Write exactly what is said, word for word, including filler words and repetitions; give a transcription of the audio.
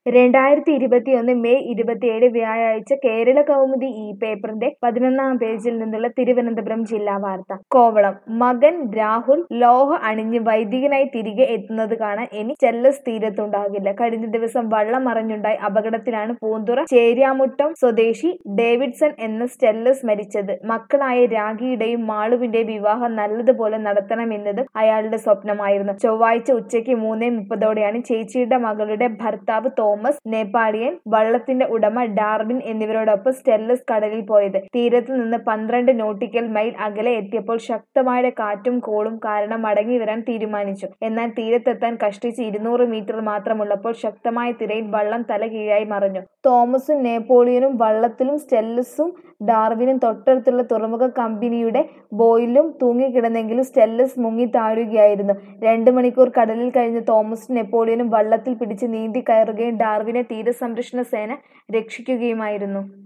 രണ്ടായിരത്തി ഇരുപത്തിയൊന്ന് മെയ് ഇരുപത്തിയേഴ് വ്യാഴാഴ്ച കേരള കൗമുദി ഈ പേപ്പറിന്റെ പതിനൊന്നാം പേജിൽ നിന്നുള്ള തിരുവനന്തപുരം ജില്ലാ വാർത്ത. കോവളം മകൻ രാഹുൽ ലോഹ അണിഞ്ഞ് വൈദികനായി തിരികെ എത്തുന്നത് കാണാൻ ഇനി സ്റ്റെല്ലസ് തീരത്തുണ്ടാകില്ല. കഴിഞ്ഞ ദിവസം വള്ളം മറിഞ്ഞുണ്ടായ അപകടത്തിലാണ് പൂന്തുറ ചേര്യാമുട്ടം സ്വദേശി ഡേവിഡ്സൺ എന്ന സ്റ്റെല്ലസ് മരിച്ചത്. മക്കളായ രാഖിയുടെയും മാളുവിന്റെയും വിവാഹം നല്ലതുപോലെ നടത്തണമെന്നതും അയാളുടെ സ്വപ്നമായിരുന്നു. ചൊവ്വാഴ്ച ഉച്ചയ്ക്ക് മൂന്നേ മുപ്പതോടെയാണ് ചേച്ചിയുടെ മകളുടെ ഭർത്താവ് തോമസ്, നേപ്പാളിയൻ വള്ളത്തിന്റെ ഉടമ ഡാർവിൻ എന്നിവരോടൊപ്പം സ്റ്റെല്ലസ് കടലിൽ പോയത്. തീരത്ത് നിന്ന് പന്ത്രണ്ട് നോട്ടിക്കൽ മൈൽ അകലെ എത്തിയപ്പോൾ ശക്തമായ കാറ്റും കോളും കാരണം മടങ്ങി വരാൻ തീരുമാനിച്ചു. എന്നാൽ തീരത്തെത്താൻ കഷ്ടിച്ച് ഇരുന്നൂറ് മീറ്റർ മാത്രമുള്ളപ്പോൾ ശക്തമായ തിരയിൽ വള്ളം തലകീഴായി മറിഞ്ഞു. തോമസും നേപ്പോളിയനും വള്ളത്തിലും സ്റ്റെല്ലസും ഡാർവിനും തൊട്ടടുത്തുള്ള തുറമുഖ കമ്പനിയുടെ ബോയിലും തൂങ്ങിക്കിടന്നെങ്കിലും സ്റ്റെല്ലസ് മുങ്ങി താഴുകയായിരുന്നു. രണ്ടു മണിക്കൂർ കടലിൽ കഴിഞ്ഞ തോമസും നെപ്പോളിയനും വള്ളത്തിൽ പിടിച്ച് നീന്തി കയറുകയും ഡാർവിനെ തീരസംരക്ഷണ സേന രക്ഷിക്കുകയുമായിരുന്നു.